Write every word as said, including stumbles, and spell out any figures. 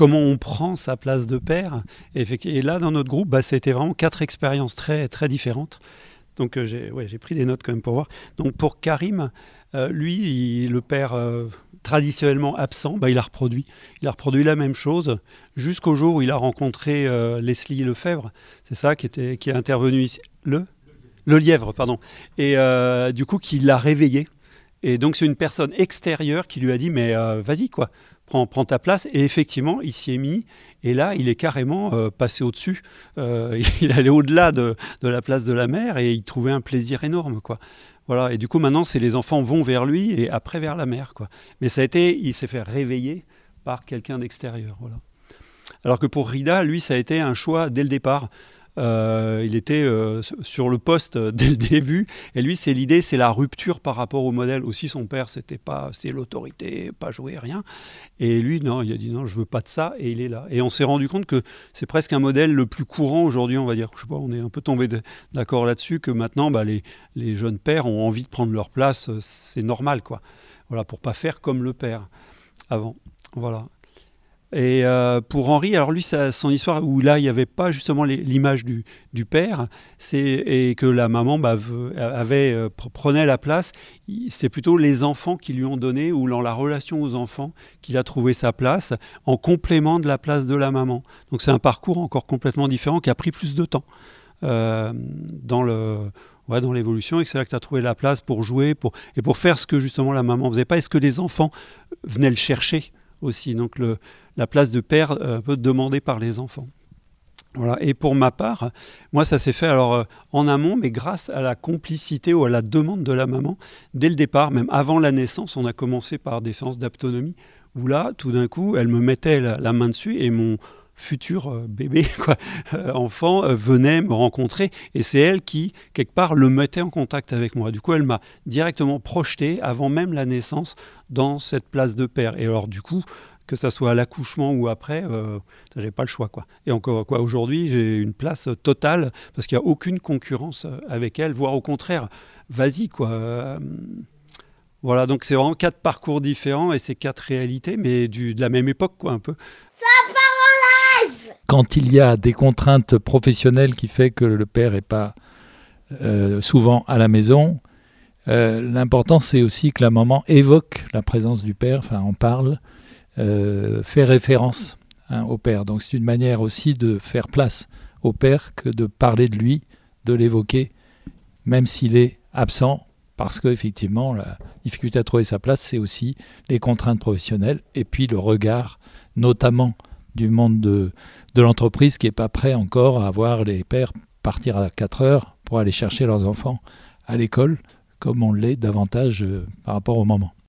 comment on prend sa place de père. Et, et là, dans notre groupe, bah, c'était vraiment quatre expériences très, très différentes. Donc euh, j'ai, ouais, j'ai pris des notes quand même pour voir. Donc pour Karim, euh, lui, il, le père euh, traditionnellement absent, bah, il a reproduit. Il a reproduit la même chose jusqu'au jour où il a rencontré euh, Leslie Lefebvre. C'est ça qui, était, qui est intervenu ici. Le Le lièvre, pardon. Et euh, du coup, qui l'a réveillé. Et donc, c'est une personne extérieure qui lui a dit, mais euh, vas-y, quoi, prends, prends ta place. Et effectivement, il s'y est mis. Et là, il est carrément euh, passé au-dessus. Euh, il allait au-delà de, de la place de la mère et il trouvait un plaisir énorme, quoi. Voilà. Et du coup, maintenant, c'est les enfants vont vers lui et après vers la mère, quoi. Mais ça a été, il s'est fait réveiller par quelqu'un d'extérieur, voilà. Alors que pour Rida, lui, ça a été un choix dès le départ. Euh, il était euh, sur le poste dès le début et lui c'est l'idée, c'est la rupture par rapport au modèle. Aussi son père c'était pas, c'est l'autorité, pas jouer, rien, et lui non, il a dit non, je veux pas de ça, et il est là. Et on s'est rendu compte que c'est presque un modèle le plus courant aujourd'hui, on va dire. Je sais pas, on est un peu tombé de, d'accord là-dessus, que maintenant bah, les, les jeunes pères ont envie de prendre leur place, c'est normal, quoi, voilà, pour pas faire comme le père avant, voilà. Et euh, pour Henri, alors lui, ça, son histoire où là, il n'y avait pas justement les, l'image du, du père, c'est, et que la maman bah, avait, euh, prenait la place, c'est plutôt les enfants qui lui ont donné, ou dans la relation aux enfants, qu'il a trouvé sa place, en complément de la place de la maman. Donc c'est un parcours encore complètement différent, qui a pris plus de temps euh, dans le... Ouais, dans l'évolution, et que c'est là que tu as trouvé la place pour jouer, pour, et pour faire ce que justement la maman faisait pas, et ce que les enfants venaient le chercher aussi. Donc le, la place de père euh, un peu demandée par les enfants. Voilà. Et pour ma part, moi ça s'est fait alors euh, en amont, mais grâce à la complicité ou à la demande de la maman. Dès le départ, même avant la naissance, on a commencé par des séances d'autonomie, où là, tout d'un coup, elle me mettait la, la main dessus, et mon futur euh, bébé, quoi, euh, enfant, euh, venait me rencontrer, et c'est elle qui, quelque part, le mettait en contact avec moi. Du coup, elle m'a directement projeté, avant même la naissance, dans cette place de père. Et alors, du coup, que ça soit à l'accouchement ou après, euh, j'avais pas le choix, quoi. Et encore, quoi, aujourd'hui, j'ai une place totale, parce qu'il n'y a aucune concurrence avec elle, voire au contraire, vas-y, quoi. Euh, voilà, donc c'est vraiment quatre parcours différents, et c'est quatre réalités, mais du, de la même époque, quoi, un peu. Quand il y a des contraintes professionnelles qui fait que le père n'est pas euh, souvent à la maison, euh, l'important c'est aussi que la maman évoque la présence du père, enfin en parle, euh, fait référence hein, au père. Donc c'est une manière aussi de faire place au père que de parler de lui, de l'évoquer, même s'il est absent, parce qu'effectivement la difficulté à trouver sa place, c'est aussi les contraintes professionnelles et puis le regard, notamment du monde de, de l'entreprise qui n'est pas prêt encore à voir les pères partir à quatre heures pour aller chercher leurs enfants à l'école, comme on l'est davantage euh, par rapport aux mamans.